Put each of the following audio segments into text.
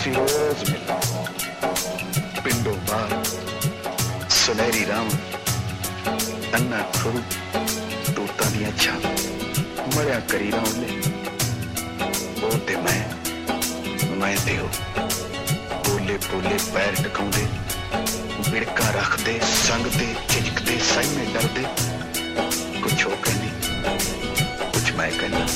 ਅਸੀਂ ਰੋਜ਼ ਮਿਲਣਾ ਪਿੰਡੋਂ ਬਾਹਰ ਸੁਨਹਿਰੀ ਰਾਮ ਅੰਨਾ ਖਰੂ ਤੋਤਾਂ ਦੀਆਂ ਅੱਛਾਂ ਮਰਿਆ ਕਰੀ ਨਾ ਉਹਨੇ ਉਹ ਤੇ ਮੈਂ ਤੇ ਉਹ ਬੋਲੇ ਬੋਲੇ ਪੈਰ ਟਿਕਾਉਂਦੇ ਬਿੜਕਾ ਰੱਖਦੇ ਸੰਗਦੇ ਝਿਜਕਦੇ ਸਾਈਵੇਂ ਡਰਦੇ ਕੁਛ ਉਹ ਕਹਿੰਦੀ ਕੁਛ ਮੈਂ ਕਹਿੰਦਾ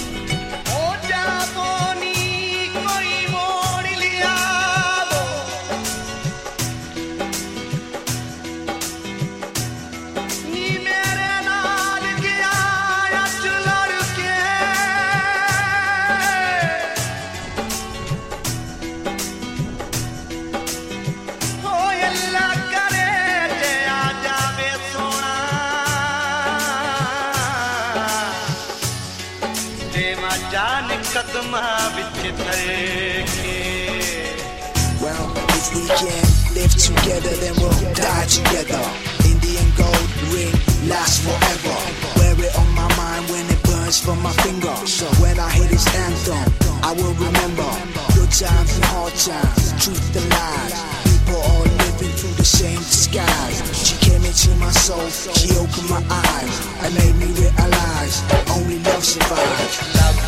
Well, if we can live together, then we'll die together. Indian gold ring lasts forever. Wear it on my mind when it burns from my finger. So when I hear this anthem, I will remember good times and hard times, truth and lies. People all living through the same disguise. She came into my soul, she opened my eyes and made me realize only love survives. Love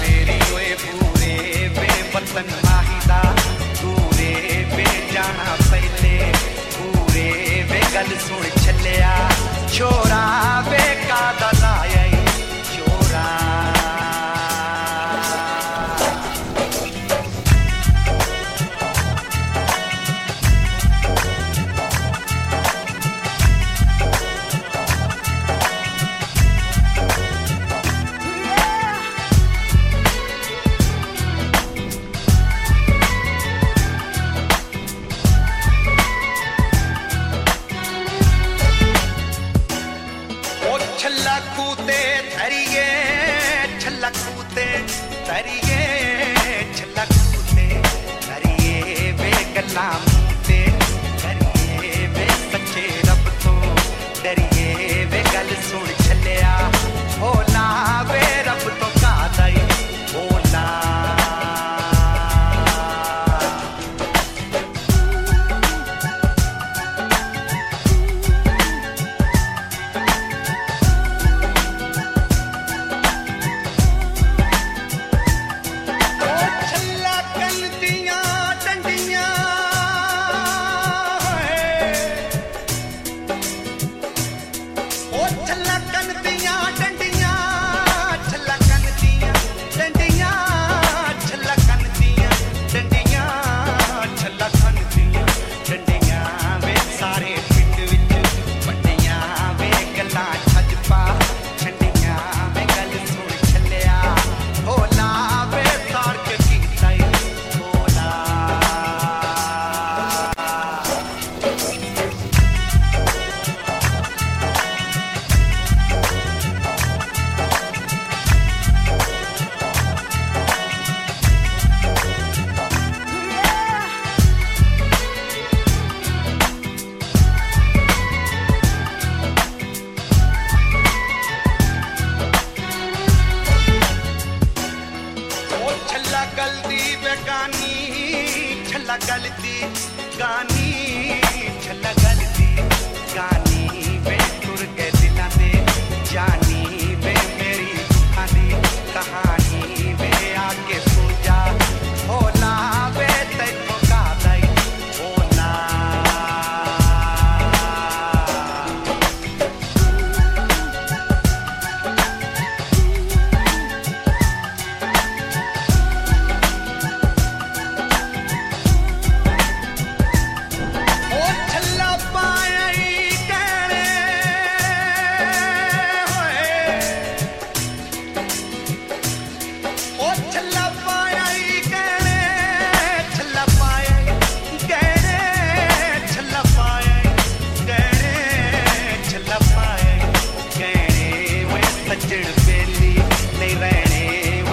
वतन माहिदा पूरे वे जाना पहले पूरे वे गल सुन छलिया छोरा वे का दलाया छोरा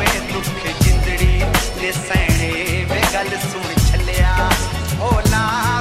गल सुन छलिया ओ ना